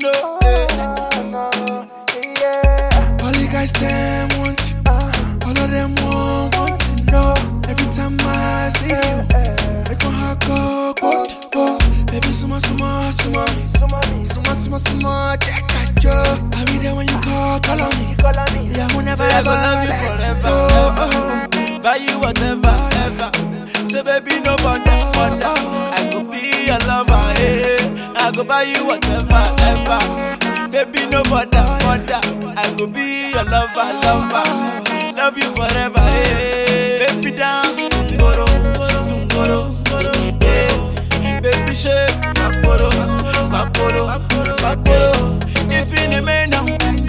know. All the guys them want you. All of them want to know. Every time I see you, make my heart go, oh. Baby, suma, check out yo. I'll be there when you call on me. Yeah, who never Say I ever go love you let you forever, go. buy you whatever, ever. Say baby, no bother. I go be your lover, I go buy you whatever, ever. Baby, no bother. I go be your lover. Love you forever, Baby, dance, tungoro, baby, shake, bakoro. If you need me now,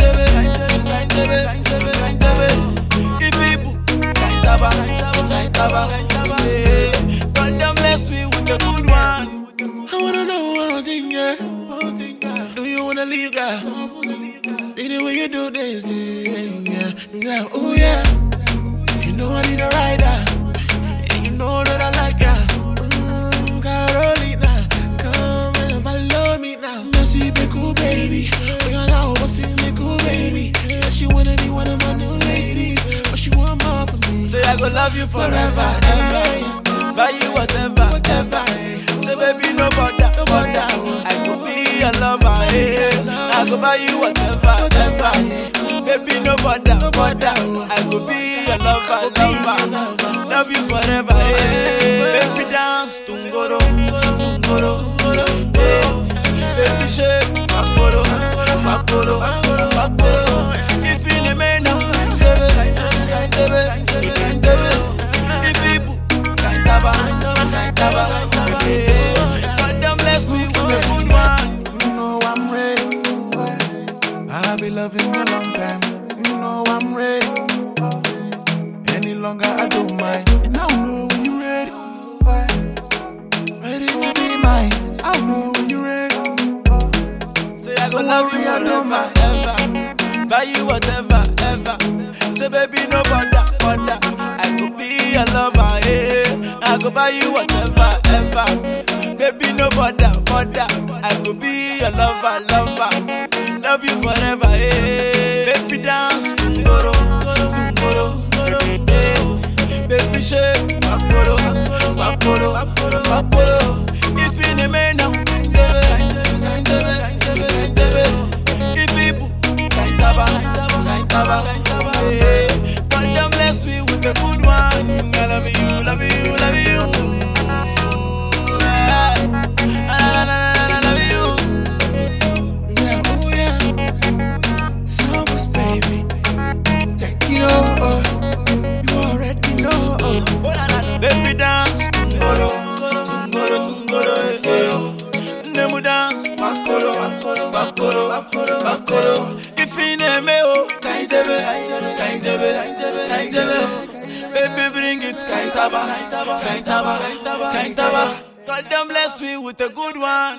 if you don't bless me with a good one. I wanna know one thing, yeah. Do you wanna leave, girl? See the way you do this, yeah. Oh yeah. You know I need a rider, and you know that I like her. Carolina, come and follow me now. Messy, be cool, baby. We are now, but see me cool, baby. Yeah, she wanna be one of my new ladies, but she want more from me. Say I go love you forever, ever. Buy you whatever, ever. Say baby, no bother. I go be your lover, I go buy you whatever, ever. Baby, no bother. I go be your lover. Love you forever, Baby, dance, tungoro, baby, shake, bakoro. If you need me now, if you God damn bless me with a good one. You know I'm ready. I'll be loving you a long time. You know I'm ready. Any longer I don't mind. Now know when you're ready. Ready to be mine. I know when you're ready. Say I go love you forever, ever. Buy you whatever, ever. Say baby, no bother. I could be your lover, I go buy you whatever, ever. Baby, no bother. I could be your lover. Love you forever, Baby, dance, tungoro, baby, shake, bakoro. If you need me now, if you God damn bless me with a good one. I love you. I love you. Yeah, oh yeah. Summers, baby. Take it over. You already know. Baby, dance, tungoro, nemu dance, bakoro. If you need me, oh, kaitebe. Baby, bring it, kaitaba. God damn bless me with a good one.